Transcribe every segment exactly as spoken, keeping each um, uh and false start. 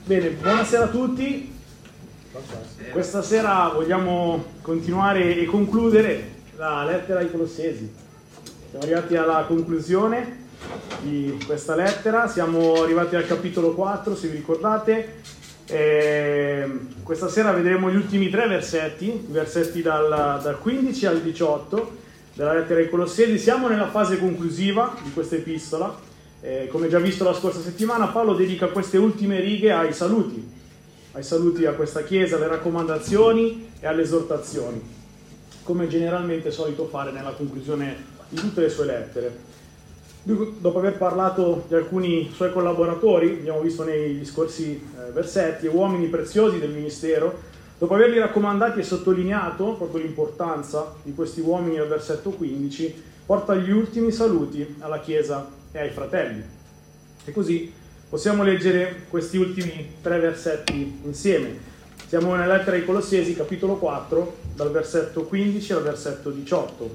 Bene, buonasera a tutti. Questa sera vogliamo continuare e concludere la lettera ai Colossesi. Siamo arrivati alla conclusione di questa lettera, siamo arrivati al capitolo quattro, se vi ricordate. E questa sera vedremo gli ultimi tre versetti, i versetti dal, dal quindici al diciotto della lettera ai Colossesi. Siamo nella fase conclusiva di questa epistola. Eh, come già visto la scorsa settimana, Paolo dedica queste ultime righe ai saluti, ai saluti a questa chiesa, alle raccomandazioni e alle esortazioni, come generalmente è solito fare nella conclusione di tutte le sue lettere. Dopo aver parlato di alcuni suoi collaboratori, abbiamo visto negli scorsi eh, versetti, e uomini preziosi del ministero, dopo averli raccomandati e sottolineato proprio l'importanza di questi uomini al versetto quindici, porta gli ultimi saluti alla chiesa e ai fratelli. E così possiamo leggere questi ultimi tre versetti insieme. Siamo nella lettera ai Colossesi, capitolo quattro, dal versetto quindici al versetto diciotto.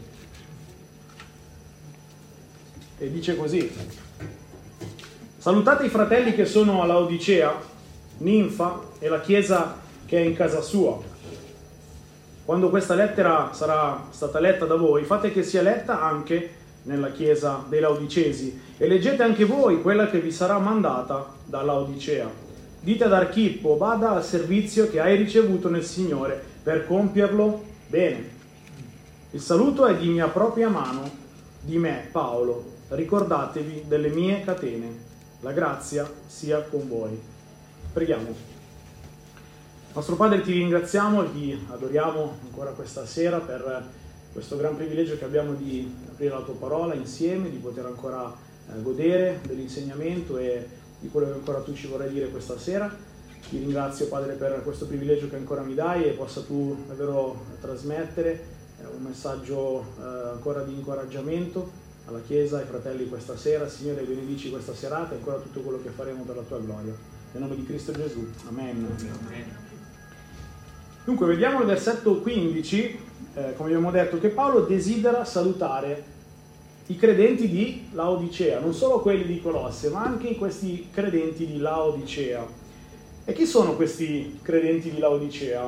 E dice così: salutate i fratelli che sono a Laodicea, Ninfa e la chiesa che è in casa sua. Quando questa lettera sarà stata letta da voi, fate che sia letta anche nella chiesa dei Laodicesi, e leggete anche voi quella che vi sarà mandata da Laodicea. Dite ad Archippo: bada al servizio che hai ricevuto nel Signore per compierlo bene. Il saluto è di mia propria mano, di me, Paolo. Ricordatevi delle mie catene. La grazia sia con voi. Preghiamo. Nostro Padre, ti ringraziamo e ti adoriamo ancora questa sera per questo gran privilegio che abbiamo di aprire la tua parola insieme, di poter ancora eh, godere dell'insegnamento e di quello che ancora tu ci vorrai dire questa sera. Ti ringrazio, Padre, per questo privilegio che ancora mi dai, e possa tu davvero trasmettere eh, un messaggio eh, ancora di incoraggiamento alla Chiesa, ai fratelli questa sera. Signore, benedici questa serata e ancora tutto quello che faremo per la tua gloria. Nel nome di Cristo Gesù. Amen. Amen. Dunque, vediamo il versetto quindici, eh, come abbiamo detto, che Paolo desidera salutare i credenti di Laodicea, non solo quelli di Colosse, ma anche questi credenti di Laodicea. E chi sono questi credenti di Laodicea?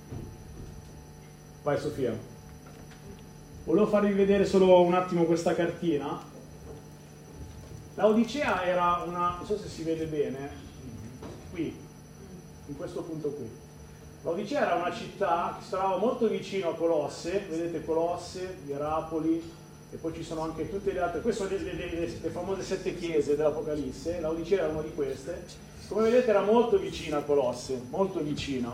Vai Sofia. Volevo farvi vedere solo un attimo questa cartina. Laodicea era una, non so se si vede bene, qui, in questo punto qui. Laodicea era una città che si trovava molto vicino a Colosse, vedete Colosse, Ierapoli, e poi ci sono anche tutte le altre, queste sono le, le, le, le famose sette chiese dell'Apocalisse. Laodicea era una di queste. Come vedete era molto vicina a Colosse, molto vicina.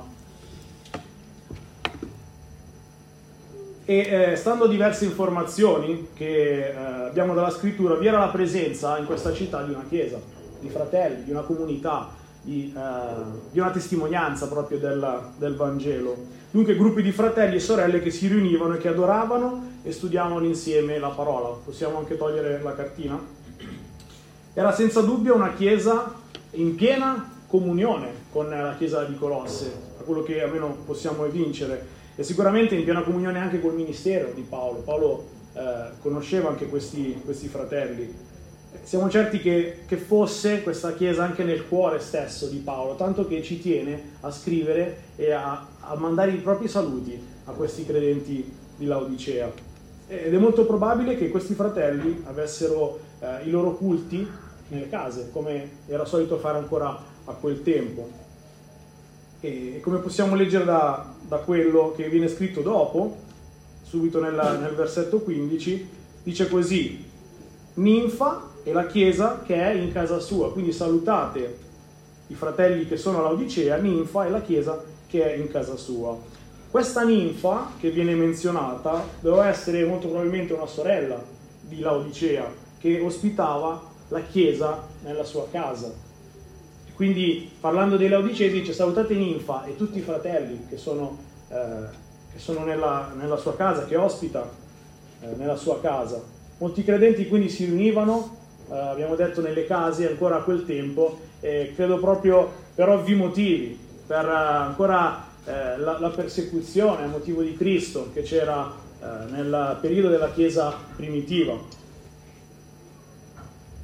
E eh, stando diverse informazioni che eh, abbiamo dalla scrittura, vi era la presenza in questa città di una chiesa, di fratelli, di una comunità, Di, uh, di una testimonianza proprio del, del Vangelo. Dunque gruppi di fratelli e sorelle che si riunivano e che adoravano e studiavano insieme la parola. Possiamo anche togliere la cartina. Era senza dubbio una chiesa in piena comunione con la chiesa di Colosse, a quello che almeno possiamo evincere, e sicuramente in piena comunione anche col ministero di Paolo. Paolo uh, conosceva anche questi, questi fratelli. Siamo certi che, che fosse questa chiesa anche nel cuore stesso di Paolo, tanto che ci tiene a scrivere e a, a mandare i propri saluti a questi credenti di Laodicea. Ed è molto probabile che questi fratelli avessero eh, i loro culti nelle case, come era solito fare ancora a quel tempo. E come possiamo leggere da, da quello che viene scritto dopo, subito nella, nel versetto quindici, dice così: Ninfa e la chiesa che è in casa sua. Quindi salutate i fratelli che sono a Laodicea, Ninfa e la chiesa che è in casa sua. Questa Ninfa che viene menzionata doveva essere molto probabilmente una sorella di Laodicea che ospitava la chiesa nella sua casa. Quindi parlando dei Laodicesi dice: salutate Ninfa e tutti i fratelli che sono, eh, che sono nella, nella sua casa, che ospita eh, nella sua casa. Molti credenti quindi si riunivano, Uh, abbiamo detto, nelle case ancora a quel tempo, eh, credo proprio per ovvi motivi, per uh, ancora eh, la, la persecuzione a motivo di Cristo che c'era uh, nel periodo della Chiesa primitiva.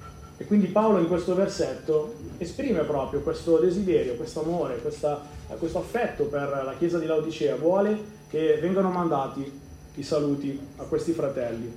E quindi Paolo in questo versetto esprime proprio questo desiderio, questo amore, questa, questo affetto per la chiesa di Laodicea, vuole che vengano mandati i saluti a questi fratelli.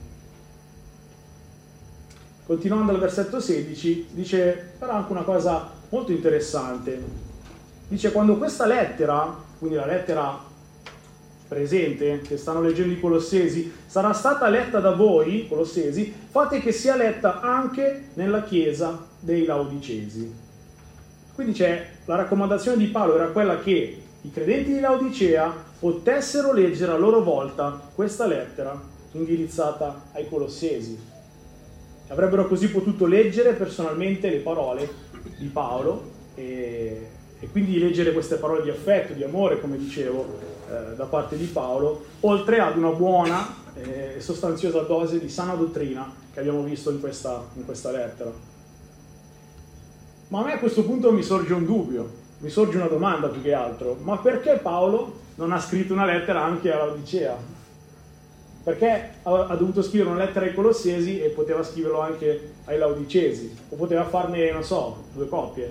Continuando al versetto sedici, dice però anche una cosa molto interessante. Dice: quando questa lettera, quindi la lettera presente che stanno leggendo i Colossesi, sarà stata letta da voi, Colossesi, fate che sia letta anche nella chiesa dei Laodicesi. Quindi c'è la raccomandazione di Paolo, era quella che i credenti di Laodicea potessero leggere a loro volta questa lettera indirizzata ai Colossesi. Avrebbero così potuto leggere personalmente le parole di Paolo e, e quindi leggere queste parole di affetto, di amore, come dicevo, eh, da parte di Paolo, oltre ad una buona e eh, sostanziosa dose di sana dottrina che abbiamo visto in questa, in questa lettera. Ma a me a questo punto mi sorge un dubbio, mi sorge una domanda più che altro: ma perché Paolo non ha scritto una lettera anche a Laodicea? Perché ha dovuto scrivere una lettera ai Colossesi e poteva scriverlo anche ai Laodicesi? O poteva farne, non so, due copie?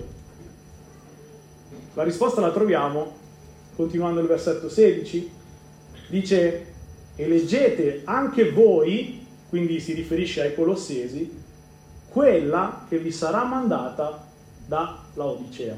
La risposta la troviamo continuando il versetto sedici. Dice: e leggete anche voi, quindi si riferisce ai Colossesi, quella che vi sarà mandata da Laodicea.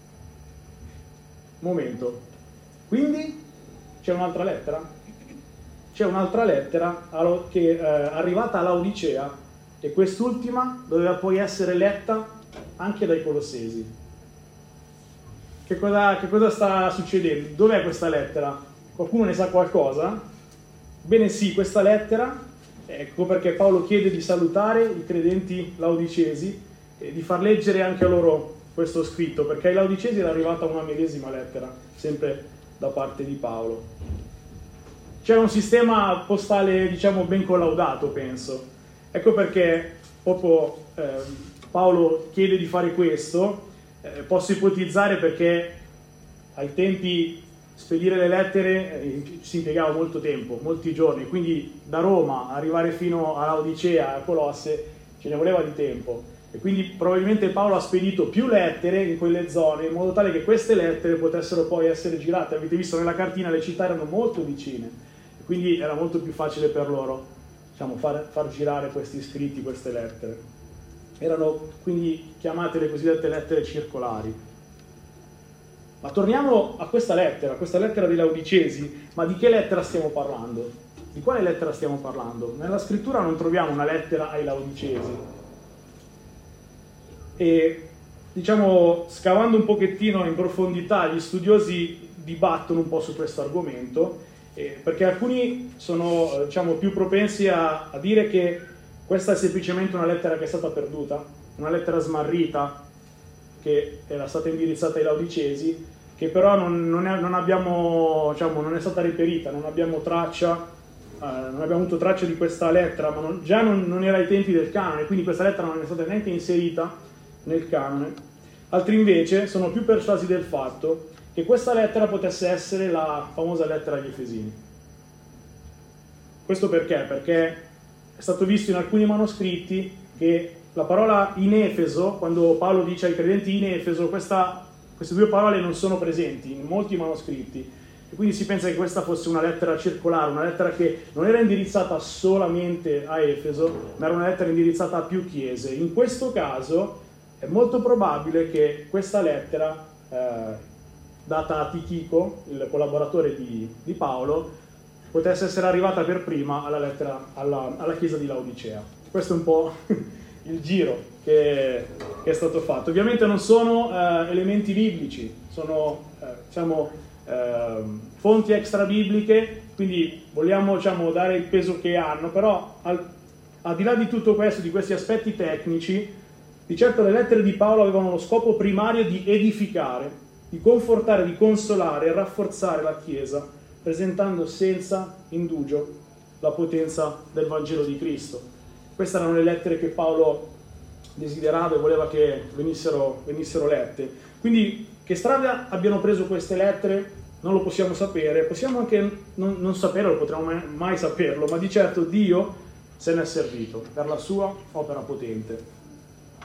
Momento. Quindi c'è un'altra lettera? C'è un'altra lettera che è arrivata a Laodicea e quest'ultima doveva poi essere letta anche dai Colossesi. Che cosa, che cosa sta succedendo? Dov'è questa lettera? Qualcuno ne sa qualcosa? Bene sì, questa lettera, ecco perché Paolo chiede di salutare i credenti laodicesi e di far leggere anche a loro questo scritto, perché ai Laodicesi era arrivata una medesima lettera, sempre da parte di Paolo. C'era un sistema postale, diciamo, ben collaudato, penso. Ecco perché proprio eh, Paolo chiede di fare questo. Eh, posso ipotizzare perché ai tempi spedire le lettere eh, si impiegava molto tempo, molti giorni, quindi da Roma arrivare fino a Laodicea, a Colosse, ce ne voleva di tempo. E quindi probabilmente Paolo ha spedito più lettere in quelle zone, in modo tale che queste lettere potessero poi essere girate. Avete visto nella cartina, le città erano molto vicine. Quindi era molto più facile per loro, diciamo, far, far girare questi scritti, queste lettere. Erano quindi chiamate le cosiddette lettere circolari. Ma torniamo a questa lettera, questa lettera dei Laodicesi. Ma di che lettera stiamo parlando? Di quale lettera stiamo parlando? Nella scrittura non troviamo una lettera ai Laodicesi. E, diciamo, scavando un pochettino in profondità, gli studiosi dibattono un po' su questo argomento, Eh, perché alcuni sono, diciamo, più propensi a, a dire che questa è semplicemente una lettera che è stata perduta, una lettera smarrita che era stata indirizzata ai Laodicesi, che però non, non, è, non abbiamo, diciamo, non è stata reperita, non abbiamo traccia, eh, non abbiamo avuto traccia di questa lettera, ma non, già non, non era ai tempi del canone, quindi questa lettera non è stata neanche inserita nel canone. Altri invece sono più persuasi del fatto che questa lettera potesse essere la famosa lettera agli Efesini. Questo perché? Perché è stato visto in alcuni manoscritti che la parola in Efeso, quando Paolo dice ai credenti in Efeso, questa, queste due parole non sono presenti in molti manoscritti, e quindi si pensa che questa fosse una lettera circolare, una lettera che non era indirizzata solamente a Efeso, ma era una lettera indirizzata a più chiese. In questo caso è molto probabile che questa lettera, eh, data a Tichico, il collaboratore di, di Paolo, potesse essere arrivata per prima alla, lettera, alla, alla chiesa di Laodicea. Questo è un po' il giro che, che è stato fatto. Ovviamente non sono eh, elementi biblici, sono eh, diciamo, eh, fonti extra bibliche, quindi vogliamo, diciamo, dare il peso che hanno, però al, al di là di tutto questo, di questi aspetti tecnici, di certo le lettere di Paolo avevano lo scopo primario di edificare, di confortare, di consolare e rafforzare la Chiesa, presentando senza indugio la potenza del Vangelo di Cristo. Queste erano le lettere che Paolo desiderava e voleva che venissero, venissero lette. Quindi che strada abbiano preso queste lettere non lo possiamo sapere, possiamo anche non, non saperlo, non potremo mai, mai saperlo, ma di certo Dio se ne è servito per la sua opera potente.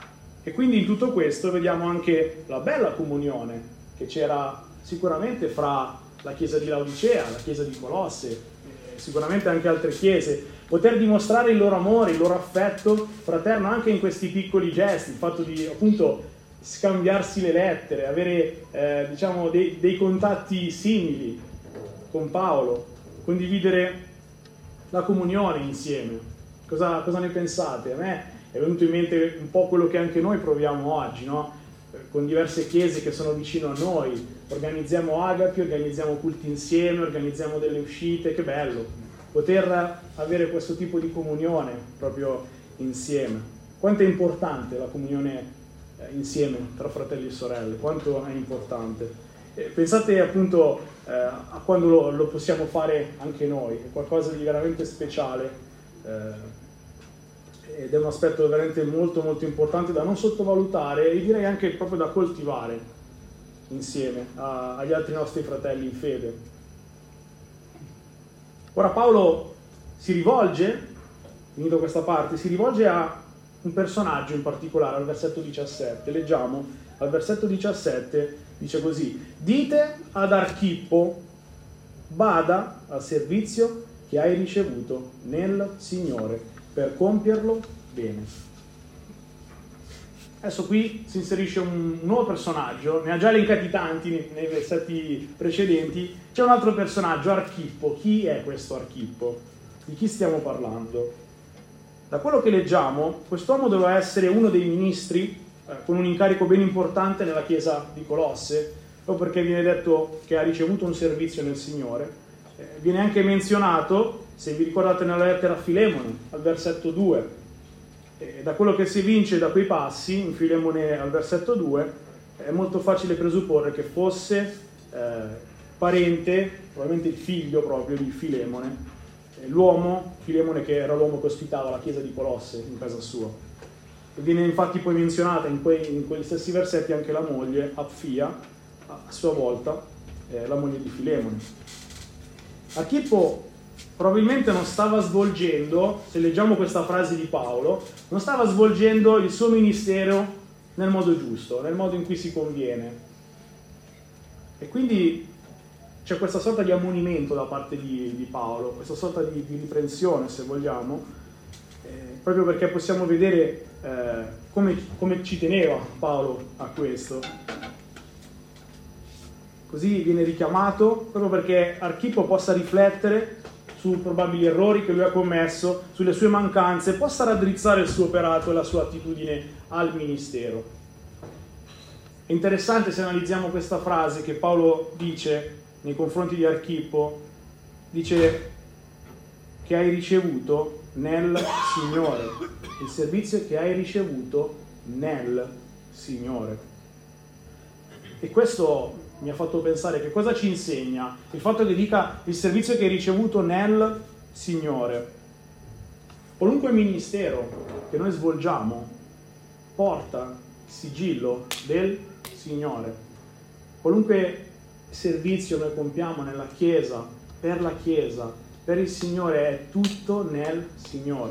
E quindi in tutto questo vediamo anche la bella comunione che c'era sicuramente fra la chiesa di Laodicea, la chiesa di Colosse, eh, sicuramente anche altre chiese, poter dimostrare il loro amore, il loro affetto fraterno anche in questi piccoli gesti, il fatto di appunto scambiarsi le lettere, avere eh, diciamo dei, dei contatti simili con Paolo, condividere la comunione insieme. Cosa, cosa ne pensate? A me è venuto in mente un po' quello che anche noi proviamo oggi, no? Con diverse chiese che sono vicino a noi, organizziamo agapi, organizziamo culti insieme, organizziamo delle uscite, che bello poter avere questo tipo di comunione proprio insieme. Quanto è importante la comunione eh, insieme tra fratelli e sorelle, quanto è importante. Eh, pensate appunto eh, a quando lo, lo possiamo fare anche noi, è qualcosa di veramente speciale eh, ed è un aspetto veramente molto molto importante da non sottovalutare e direi anche proprio da coltivare insieme a, agli altri nostri fratelli in fede. Ora Paolo si rivolge, finito questa parte, si rivolge a un personaggio in particolare, al versetto diciassette. Leggiamo, al versetto diciassette dice così: dite ad Archippo, bada al servizio che hai ricevuto nel Signore, per compierlo bene. Adesso qui si inserisce un nuovo personaggio, ne ha già elencati tanti nei, nei versetti precedenti. C'è un altro personaggio, Archippo. Chi è questo Archippo? Di chi stiamo parlando? Da quello che leggiamo, quest'uomo doveva essere uno dei ministri eh, con un incarico ben importante nella chiesa di Colosse, proprio perché viene detto che ha ricevuto un servizio nel Signore. Eh, viene anche menzionato, se vi ricordate, nella lettera a Filemone, al versetto due. E da quello che si evince da quei passi, in Filemone al versetto due, è molto facile presupporre che fosse eh, parente, probabilmente il figlio proprio di Filemone, eh, l'uomo, Filemone che era l'uomo che ospitava la chiesa di Colosse in casa sua. E viene infatti poi menzionata in, quei, in quegli stessi versetti anche la moglie, Apfia, a sua volta, eh, la moglie di Filemone. Archippo probabilmente non stava svolgendo, se leggiamo questa frase di Paolo, non stava svolgendo il suo ministero nel modo giusto, nel modo in cui si conviene. E quindi c'è questa sorta di ammonimento da parte di, di Paolo, questa sorta di, di riprensione, se vogliamo, eh, proprio perché possiamo vedere eh, come, come ci teneva Paolo a questo. Così viene richiamato proprio perché Archippo possa riflettere su probabili errori che lui ha commesso, sulle sue mancanze, possa raddrizzare il suo operato e la sua attitudine al ministero. È interessante se analizziamo questa frase che Paolo dice nei confronti di Archippo, dice che hai ricevuto nel Signore, il servizio che hai ricevuto nel Signore. E questo mi ha fatto pensare che cosa ci insegna il fatto che dica il servizio che hai ricevuto nel Signore. Qualunque ministero che noi svolgiamo porta il sigillo del Signore. Qualunque servizio noi compiamo nella Chiesa, per la Chiesa, per il Signore, è tutto nel Signore.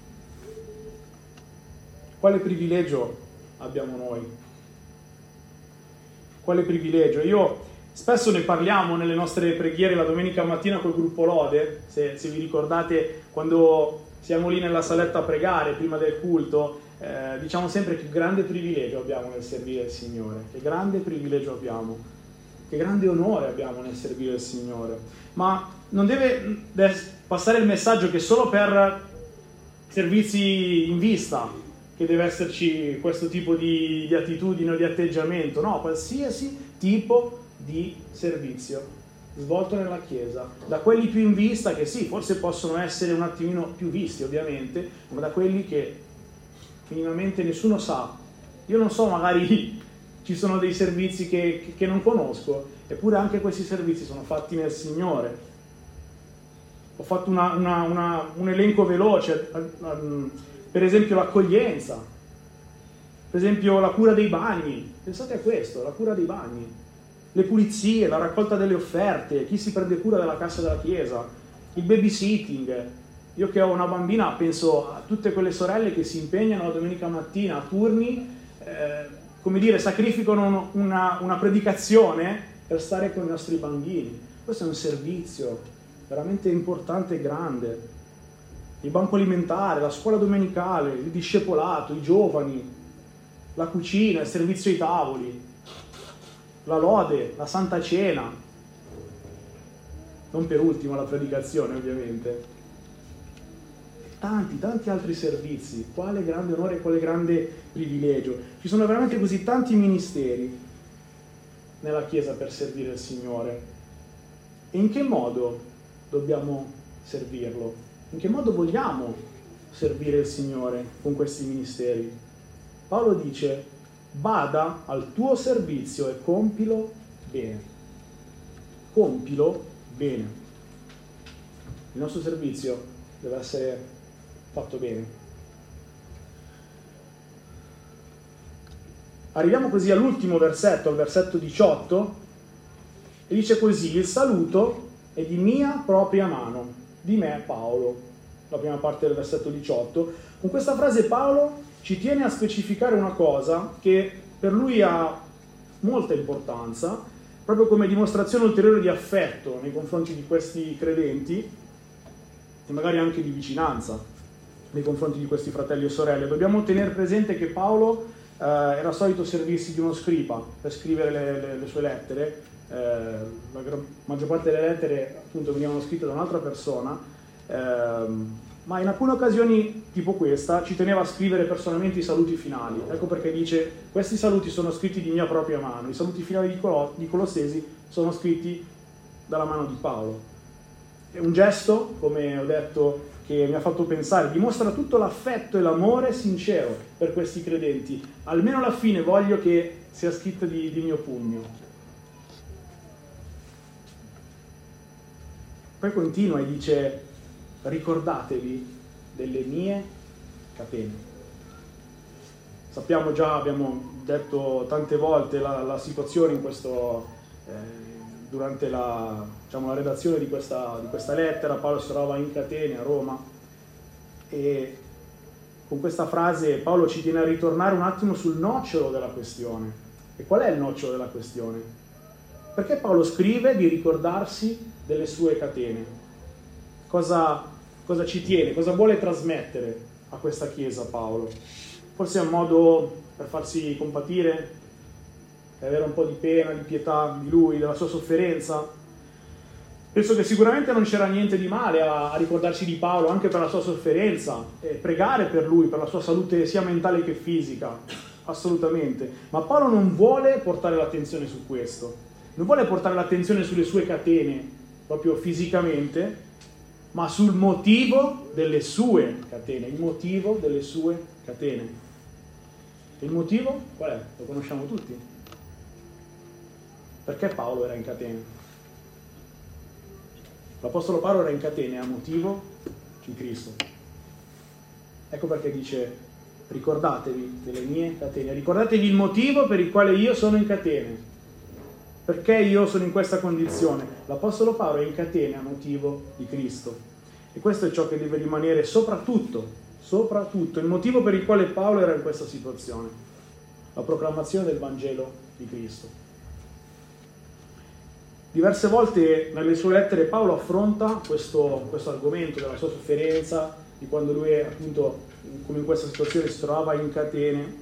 Quale privilegio abbiamo noi? Quale privilegio? Io spesso ne parliamo nelle nostre preghiere la domenica mattina col gruppo Lode, se, se vi ricordate, quando siamo lì nella saletta a pregare prima del culto, eh, diciamo sempre che grande privilegio abbiamo nel servire il Signore, che grande privilegio abbiamo, che grande onore abbiamo nel servire il Signore. Ma non deve passare il messaggio che solo per servizi in vista che deve esserci questo tipo di, di attitudine o di atteggiamento. No, qualsiasi tipo di servizio svolto nella Chiesa, da quelli più in vista, che sì, forse possono essere un attimino più visti ovviamente, ma da quelli che minimamente nessuno sa. Io non so, magari ci sono dei servizi che, che, che non conosco, eppure anche questi servizi sono fatti nel Signore. Ho fatto una, una, una, un elenco veloce, per esempio l'accoglienza, per esempio la cura dei bagni. Pensate a questo, la cura dei bagni, le pulizie, la raccolta delle offerte, chi si prende cura della cassa della chiesa, il babysitting. Io che ho una bambina penso a tutte quelle sorelle che si impegnano la domenica mattina a turni eh, come dire, sacrificano una, una predicazione per stare con i nostri bambini. Questo è un servizio veramente importante e grande. Il banco alimentare, la scuola domenicale, il discepolato, i giovani, la cucina, il servizio ai tavoli, la lode, la Santa Cena, non per ultimo la predicazione ovviamente, e tanti, tanti altri servizi. Quale grande onore, quale grande privilegio. Ci sono veramente così tanti ministeri nella Chiesa per servire il Signore. E in che modo dobbiamo servirlo? In che modo vogliamo servire il Signore con questi ministeri? Paolo dice: bada al tuo servizio e compilo bene. Compilo bene. Il nostro servizio deve essere fatto bene. Arriviamo così all'ultimo versetto, al versetto diciotto, e dice così: il saluto è di mia propria mano, di me Paolo. La prima parte del versetto diciotto. Con questa frase Paolo ci tiene a specificare una cosa che per lui ha molta importanza, proprio come dimostrazione ulteriore di affetto nei confronti di questi credenti e magari anche di vicinanza nei confronti di questi fratelli e sorelle. Dobbiamo tenere presente che Paolo eh, era solito servirsi di uno scriba per scrivere le, le, le sue lettere. Eh, la maggior parte delle lettere appunto venivano scritte da un'altra persona, ehm, ma in alcune occasioni, tipo questa, ci teneva a scrivere personalmente i saluti finali. Ecco perché dice: questi saluti sono scritti di mia propria mano. I saluti finali di, Colo- di Colossesi sono scritti dalla mano di Paolo. È un gesto, come ho detto, che mi ha fatto pensare, dimostra tutto l'affetto e l'amore sincero per questi credenti. Almeno alla fine voglio che sia scritto di, di mio pugno. Poi continua e dice: ricordatevi delle mie catene. Sappiamo già, abbiamo detto tante volte la, la situazione in questo, eh, durante la, diciamo, la redazione di questa, di questa lettera. Paolo si trova in catene a Roma e con questa frase Paolo ci tiene a ritornare un attimo sul nocciolo della questione. E qual è il nocciolo della questione? Perché Paolo scrive di ricordarsi delle sue catene? Cosa Cosa ci tiene? Cosa vuole trasmettere a questa Chiesa Paolo? Forse è un modo per farsi compatire, per avere un po' di pena, di pietà di lui, della sua sofferenza? Penso che sicuramente non c'era niente di male a, a ricordarsi di Paolo anche per la sua sofferenza, e pregare per lui, per la sua salute sia mentale che fisica, assolutamente. Ma Paolo non vuole portare l'attenzione su questo, non vuole portare l'attenzione sulle sue catene, proprio fisicamente, ma sul motivo delle sue catene, il motivo delle sue catene. Il motivo qual è? Lo conosciamo tutti. Perché Paolo era in catene? L'Apostolo Paolo era in catene a motivo di Cristo. Ecco perché dice: ricordatevi delle mie catene, ricordatevi il motivo per il quale io sono in catene. Perché io sono in questa condizione? L'Apostolo Paolo è in catene a motivo di Cristo. E questo è ciò che deve rimanere soprattutto, soprattutto, il motivo per il quale Paolo era in questa situazione. La proclamazione del Vangelo di Cristo. Diverse volte nelle sue lettere Paolo affronta questo, questo argomento della sua sofferenza, di quando lui appunto, come in questa situazione, si trovava in catene,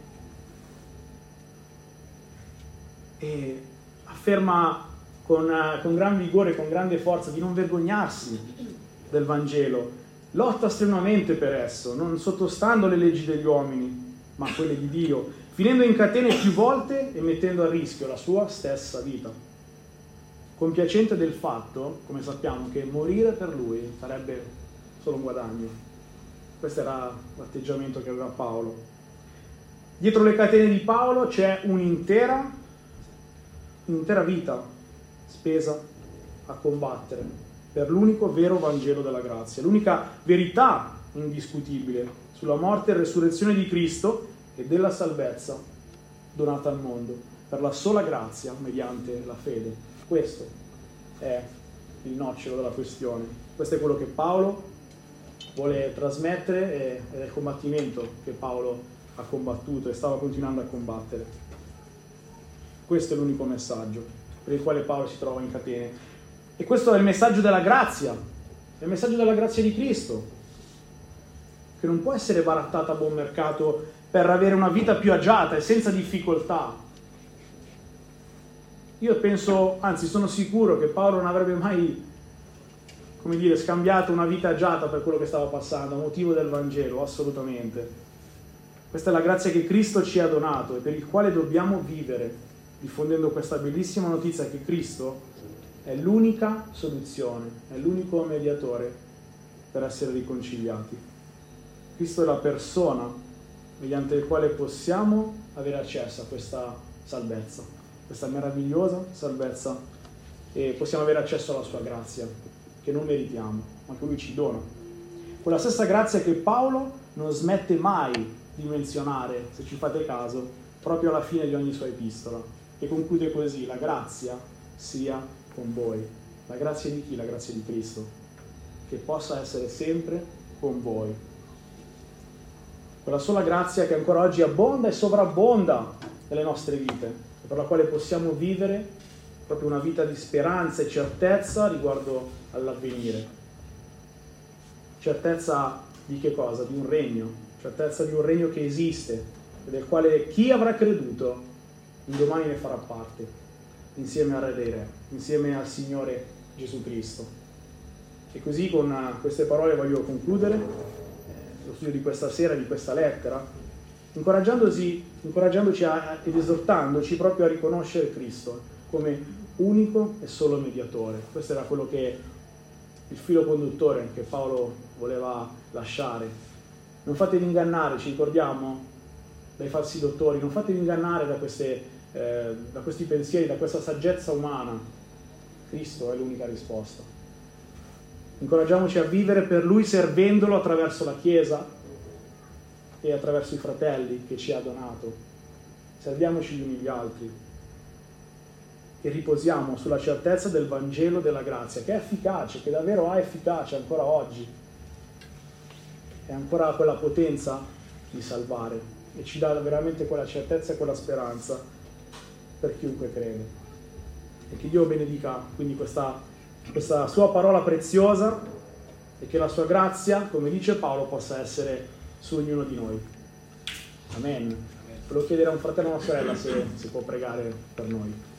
e afferma con, con gran vigore, con grande forza, di non vergognarsi del Vangelo, lotta strenuamente per esso, non sottostando alle leggi degli uomini, ma a quelle di Dio, finendo in catene più volte e mettendo a rischio la sua stessa vita, compiacente del fatto, come sappiamo, che morire per lui sarebbe solo un guadagno. Questo era l'atteggiamento che aveva Paolo. Dietro le catene di Paolo c'è un'intera, un'intera vita spesa a combattere per l'unico vero Vangelo della grazia, l'unica verità indiscutibile sulla morte e resurrezione di Cristo e della salvezza donata al mondo, per la sola grazia mediante la fede. Questo è il nocciolo della questione. Questo è quello che Paolo vuole trasmettere ed è il combattimento che Paolo ha combattuto e stava continuando a combattere. Questo è l'unico messaggio per il quale Paolo si trova in catene. E questo è il messaggio della grazia, è il messaggio della grazia di Cristo, che non può essere barattata a buon mercato per avere una vita più agiata e senza difficoltà. Io penso, anzi sono sicuro che Paolo non avrebbe mai, come dire, scambiato una vita agiata per quello che stava passando, a motivo del Vangelo, assolutamente. Questa è la grazia che Cristo ci ha donato e per il quale dobbiamo vivere, diffondendo questa bellissima notizia che Cristo è l'unica soluzione, è l'unico mediatore per essere riconciliati. Cristo è la persona mediante il quale possiamo avere accesso a questa salvezza, questa meravigliosa salvezza, e possiamo avere accesso alla sua grazia, che non meritiamo, ma che Lui ci dona. Quella stessa grazia che Paolo non smette mai di menzionare, se ci fate caso, proprio alla fine di ogni sua epistola, che conclude così: la grazia sia con voi. La grazia di chi? La grazia di Cristo, che possa essere sempre con voi. Quella sola grazia che ancora oggi abbonda e sovrabbonda nelle nostre vite, e per la quale possiamo vivere proprio una vita di speranza e certezza riguardo all'avvenire. Certezza di che cosa? Di un regno, certezza di un regno che esiste e del quale chi avrà creduto un domani ne farà parte, insieme al Re dei Re, insieme al Signore Gesù Cristo. E così con queste parole voglio concludere lo studio di questa sera, di questa lettera, incoraggiandoci, incoraggiandoci a, ed esortandoci proprio a riconoscere Cristo come unico e solo mediatore. Questo era quello che il filo conduttore che Paolo voleva lasciare. Non fatevi ingannare, ci ricordiamo, dai falsi dottori, non fatevi ingannare da, queste, eh, da questi pensieri, da questa saggezza umana. Cristo è l'unica risposta. Incoraggiamoci a vivere per Lui, servendolo attraverso la Chiesa e attraverso i fratelli che ci ha donato. Serviamoci gli uni gli altri e riposiamo sulla certezza del Vangelo della grazia, che è efficace, che davvero ha efficacia ancora oggi, e ancora ha quella potenza di salvare e ci dà veramente quella certezza e quella speranza per chiunque crede. E che Dio benedica quindi questa questa sua parola preziosa e che la sua grazia, come dice Paolo, possa essere su ognuno di noi. Amen. Volevo chiedere a un fratello o una sorella se si può pregare per noi.